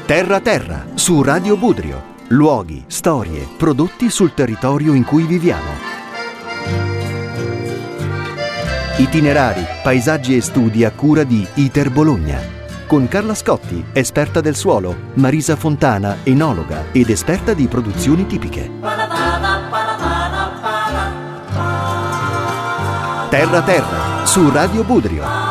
Terra Terra, su Radio Budrio. Luoghi, storie, prodotti sul territorio in cui viviamo. Itinerari, paesaggi e studi a cura di ITER Bologna. Con Carla Scotti, esperta del suolo, Marisa Fontana, enologa ed esperta di produzioni tipiche. Terra Terra, su Radio Budrio.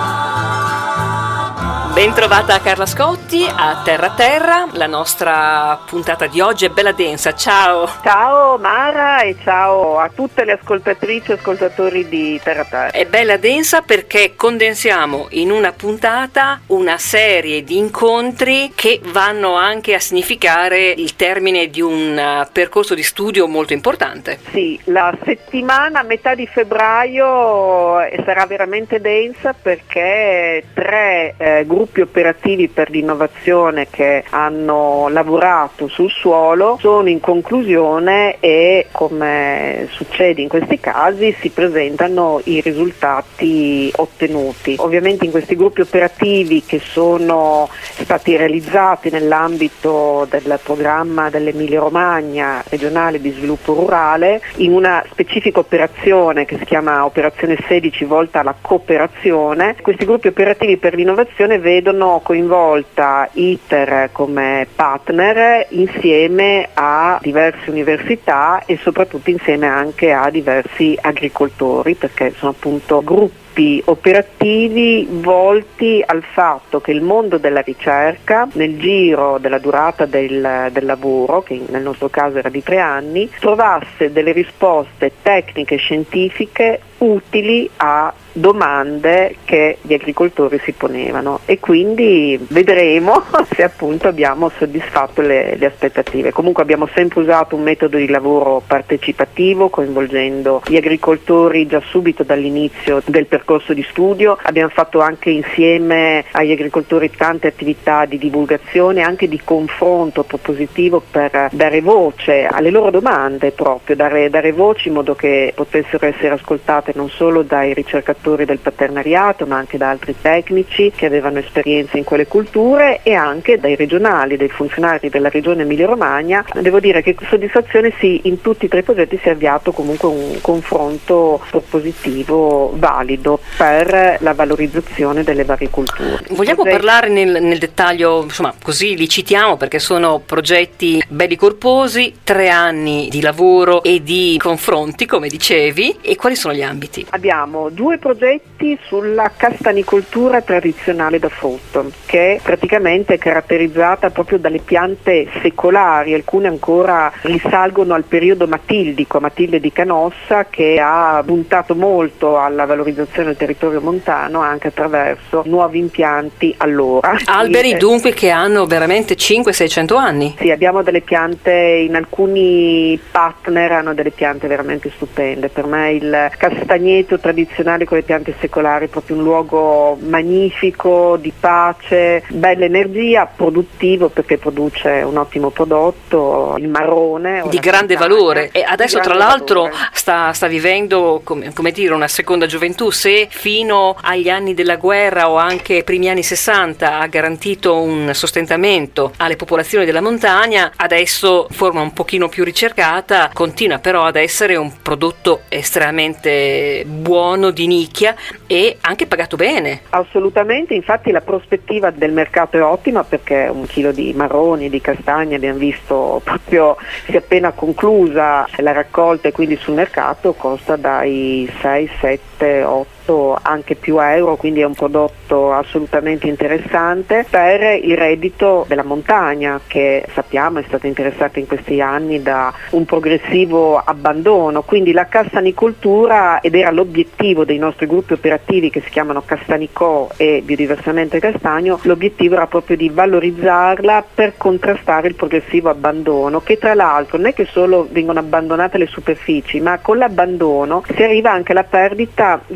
Bentrovata Carla Scotti a Terra Terra, la nostra puntata di oggi è bella densa, ciao! Ciao Mara e ciao a tutte le ascoltatrici e ascoltatori di Terra Terra. È bella densa perché condensiamo in una puntata una serie di incontri che vanno anche a significare il termine di un percorso di studio molto importante. Sì, la settimana a metà di febbraio sarà veramente densa perché tre gruppi operativi per l'innovazione che hanno lavorato sul suolo sono in conclusione e, come succede in questi casi, si presentano i risultati ottenuti. Ovviamente in questi gruppi operativi, che sono stati realizzati nell'ambito del programma dell'Emilia Romagna regionale di sviluppo rurale, in una specifica operazione che si chiama Operazione 16 volta alla cooperazione, questi gruppi operativi per l'innovazione vedono coinvolta ITER come partner insieme a diverse università e soprattutto insieme anche a diversi agricoltori, perché sono appunto gruppi operativi volti al fatto che il mondo della ricerca, nel giro della durata del lavoro, che nel nostro caso era di 3 anni, trovasse delle risposte tecniche e scientifiche utili a domande che gli agricoltori si ponevano, e quindi vedremo se appunto abbiamo soddisfatto le aspettative. Comunque abbiamo sempre usato un metodo di lavoro partecipativo, coinvolgendo gli agricoltori già subito dall'inizio del percorso di studio. Abbiamo fatto anche insieme agli agricoltori tante attività di divulgazione, anche di confronto propositivo, per dare voce alle loro domande, proprio dare voce in modo che potessero essere ascoltate non solo dai ricercatori del paternariato, ma anche da altri tecnici che avevano esperienza in quelle culture, e anche dai regionali, dai funzionari della regione Emilia Romagna. Devo dire che con soddisfazione in tutti e 3 progetti si è avviato comunque un confronto propositivo valido per la valorizzazione delle varie culture. Vogliamo parlare nel dettaglio, insomma, così li citiamo perché sono progetti belli corposi, 3 anni di lavoro e di confronti, come dicevi. E quali sono gli ambiti? Abbiamo 2 progetti sulla castanicoltura tradizionale da frutto, che è praticamente caratterizzata proprio dalle piante secolari. Alcune ancora risalgono al periodo matildico, Matilde di Canossa, che ha puntato molto alla valorizzazione del territorio montano anche attraverso nuovi impianti allora. Alberi dunque che hanno veramente 500-600 anni? Sì, abbiamo delle piante, in alcuni partner hanno delle piante veramente stupende. Per me il castagneto tradizionale con le piante secolari è proprio un luogo magnifico, di pace, bella energia, produttivo perché produce un ottimo prodotto, il marrone di grande valore, e adesso tra l'altro sta vivendo come dire una seconda gioventù. Se fino agli anni della guerra o anche primi anni 60 ha garantito un sostentamento alle popolazioni della montagna, adesso in forma un pochino più ricercata continua però ad essere un prodotto estremamente buono, di nicchia, e anche pagato bene. Assolutamente, infatti la prospettiva del mercato è ottima, perché 1 chilo di marroni, di castagne, abbiamo visto proprio, si è appena conclusa la raccolta, e quindi sul mercato costa dai 6, 7, 8 anche più euro, quindi è un prodotto assolutamente interessante per il reddito della montagna, che sappiamo è stata interessata in questi anni da un progressivo abbandono. Quindi la castanicoltura, ed era l'obiettivo dei nostri gruppi operativi che si chiamano Castanicò e Biodiversamente Castagno, l'obiettivo era proprio di valorizzarla per contrastare il progressivo abbandono, che tra l'altro non è che solo vengono abbandonate le superfici, ma con l'abbandono si arriva anche alla perdita dell'ecosistema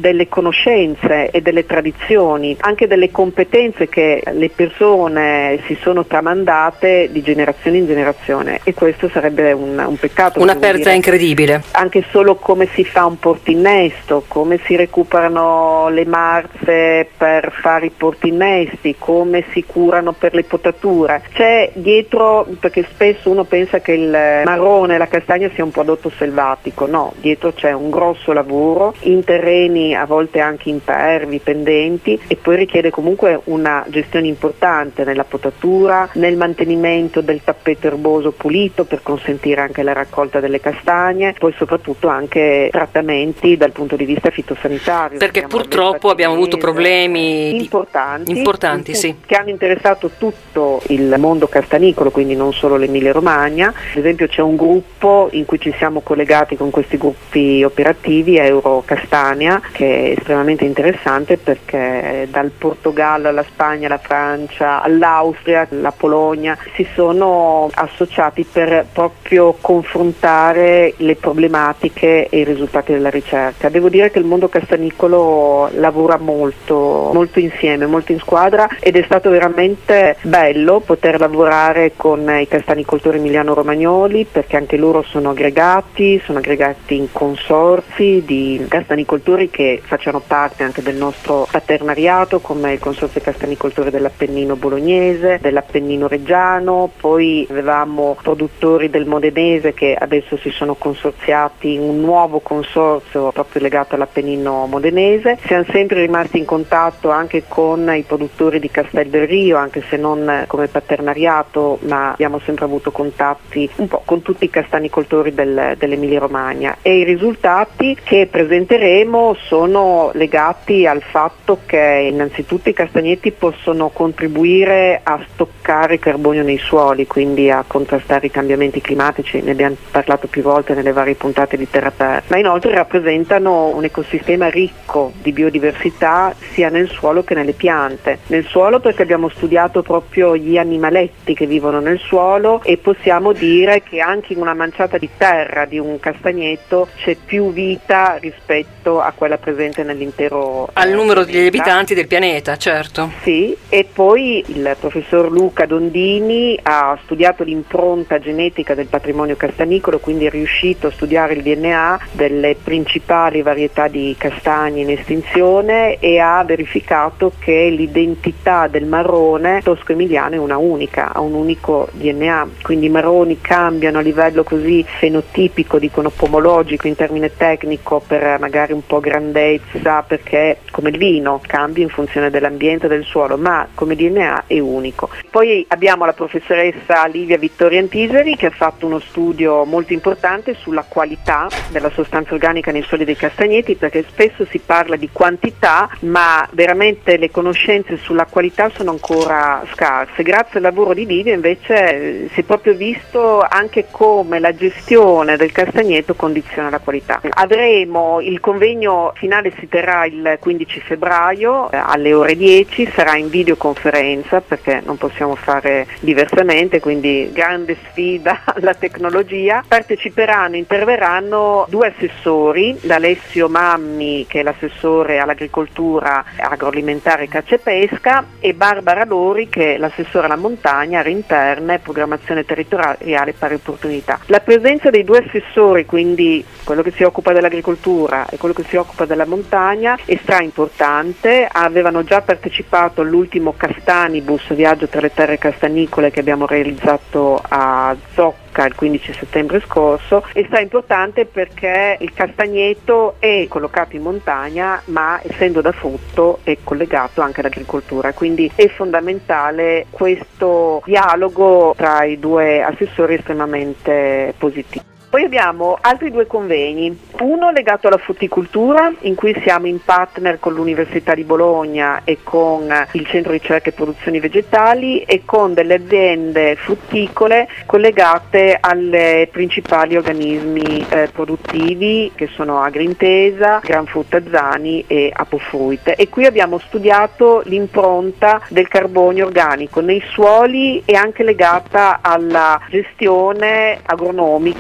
conoscenze e delle tradizioni, anche delle competenze che le persone si sono tramandate di generazione in generazione, e questo sarebbe un peccato. Una perdita incredibile. Anche solo come si fa un portinnesto, come si recuperano le marze per fare i portinnesti, come si curano per le potature. C'è dietro, perché spesso uno pensa che il marrone e la castagna sia un prodotto selvatico, no, dietro c'è un grosso lavoro in terreni a volte anche impervi, pendenti, e poi richiede comunque una gestione importante nella potatura, nel mantenimento del tappeto erboso pulito per consentire anche la raccolta delle castagne, poi soprattutto anche trattamenti dal punto di vista fitosanitario. Perché purtroppo abbiamo avuto problemi importanti sì, che hanno interessato tutto il mondo castanicolo, quindi non solo l'Emilia Romagna. Ad esempio c'è un gruppo in cui ci siamo collegati con questi gruppi operativi, Eurocastania, che è estremamente interessante perché dal Portogallo alla Spagna, alla Francia, all'Austria, alla Polonia si sono associati per proprio confrontare le problematiche e i risultati della ricerca. Devo dire che il mondo castanicolo lavora molto insieme, molto in squadra, ed è stato veramente bello poter lavorare con i castanicoltori emiliano-romagnoli, perché anche loro sono aggregati in consorzi di castanicoltori che facciano parte anche del nostro paternariato, come il Consorzio Castanicoltori dell'Appennino bolognese, dell'Appennino reggiano. Poi avevamo produttori del modenese che adesso si sono consorziati in un nuovo consorzio proprio legato all'Appennino modenese. Siamo sempre rimasti in contatto anche con i produttori di Castel del Rio, anche se non come paternariato, ma abbiamo sempre avuto contatti un po' con tutti i castanicoltori dell'Emilia Romagna, e i risultati che presenteremo sono legati al fatto che innanzitutto i castagneti possono contribuire a stoccare carbonio nei suoli, quindi a contrastare i cambiamenti climatici, ne abbiamo parlato più volte nelle varie puntate di Terra Terra, ma inoltre rappresentano un ecosistema ricco di biodiversità sia nel suolo che nelle piante. Nel suolo perché abbiamo studiato proprio gli animaletti che vivono nel suolo, e possiamo dire che anche in una manciata di terra di un castagneto c'è più vita rispetto a quella presente nell'intero al numero degli abitanti del pianeta, certo. Sì, e poi il professor Luca Dondini ha studiato l'impronta genetica del patrimonio castanicolo, quindi è riuscito a studiare il DNA delle principali varietà di castagni in estinzione, e ha verificato che l'identità del marrone tosco-emiliano è una unica, ha un unico DNA, quindi i marroni cambiano a livello così fenotipico, dicono pomologico in termine tecnico, per magari un po' grandezza, perché come il vino cambia in funzione dell'ambiente e del suolo, ma come DNA è unico. Poi abbiamo la professoressa Livia Vittoria Antiseri, che ha fatto uno studio molto importante sulla qualità della sostanza organica nei suoli dei castagneti, perché spesso si parla di quantità, ma veramente le conoscenze sulla qualità sono ancora scarse. Grazie al lavoro di Livia invece si è proprio visto anche come la gestione del castagneto condiziona la qualità. Avremo il convegno finale, si terrà il 15 febbraio alle ore 10, sarà in videoconferenza perché non possiamo fare diversamente, quindi grande sfida alla tecnologia. Parteciperanno, interverranno due assessori, Alessio Mammi che è l'assessore all'agricoltura agroalimentare, caccia e pesca, e Barbara Lori che è l'assessore alla montagna, aree interne, programmazione territoriale, pari opportunità. La presenza dei due assessori, quindi quello che si occupa dell'agricoltura e quello che si occupa della montagna, è stra importante. Avevano già partecipato all'ultimo Castanibus, viaggio tra le terre castanicole, che abbiamo realizzato a Zocca il 15 settembre scorso. È stra importante perché il castagneto è collocato in montagna, ma essendo da frutto è collegato anche all'agricoltura, quindi è fondamentale questo dialogo tra i due assessori, estremamente positivo. Poi abbiamo altri due convegni, uno legato alla frutticoltura, in cui siamo in partner con l'Università di Bologna e con il Centro Ricerca e Produzioni Vegetali, e con delle aziende frutticole collegate alle principali organismi produttivi, che sono Agrintesa, Granfrutta Zani e Apofruit. E qui abbiamo studiato l'impronta del carbonio organico nei suoli, e anche legata alla gestione agronomica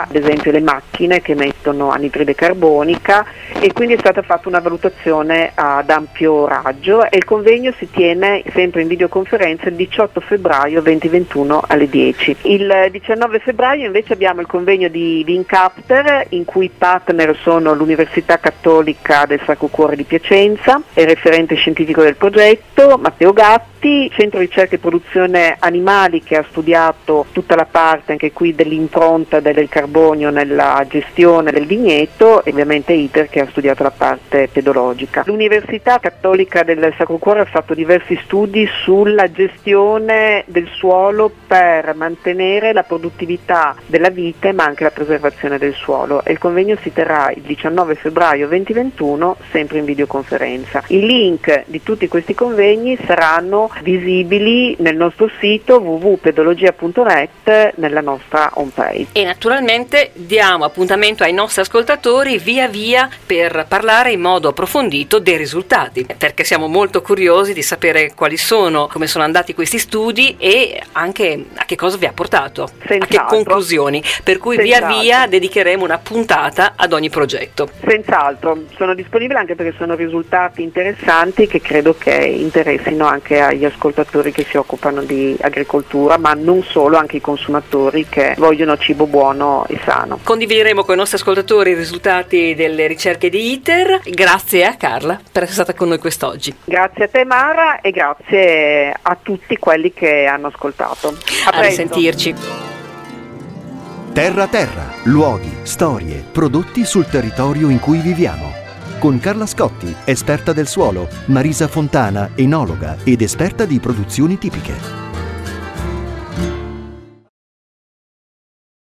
ad esempio le macchine che emettono anidride carbonica, e quindi è stata fatta una valutazione ad ampio raggio, e il convegno si tiene sempre in videoconferenza il 18 febbraio 2021 alle 10. Il 19 febbraio invece abbiamo il convegno di Vincapter, in cui i partner sono l'Università Cattolica del Sacro Cuore di Piacenza e il referente scientifico del progetto Matteo Gatti, Centro Ricerca e Produzione Animali, che ha studiato tutta la parte anche qui dell'impronta del carbonio nella gestione del vigneto, e ovviamente ITER, che ha studiato la parte pedologica. L'Università Cattolica del Sacro Cuore ha fatto diversi studi sulla gestione del suolo per mantenere la produttività della vite ma anche la preservazione del suolo, e il convegno si terrà il 19 febbraio 2021 sempre in videoconferenza. I link di tutti questi convegni saranno visibili nel nostro sito www.pedologia.net, nella nostra homepage. E naturalmente diamo appuntamento ai nostri ascoltatori via via per parlare in modo approfondito dei risultati, perché siamo molto curiosi di sapere quali sono, come sono andati questi studi e anche a che cosa vi ha portato, a che conclusioni, per cui via via dedicheremo una puntata ad ogni progetto. Senz'altro, sono disponibile anche perché sono risultati interessanti che credo che interessino anche agli ascoltatori che si occupano di agricoltura, ma non solo, anche i consumatori che vogliono cibo buono e sano. Condivideremo con i nostri ascoltatori i risultati delle ricerche di ITER. Grazie a Carla per essere stata con noi quest'oggi. Grazie a te Mara, e grazie a tutti quelli che hanno ascoltato. A risentirci. Terra a terra, luoghi, storie, prodotti sul territorio in cui viviamo. Con Carla Scotti, esperta del suolo, Marisa Fontana, enologa ed esperta di produzioni tipiche.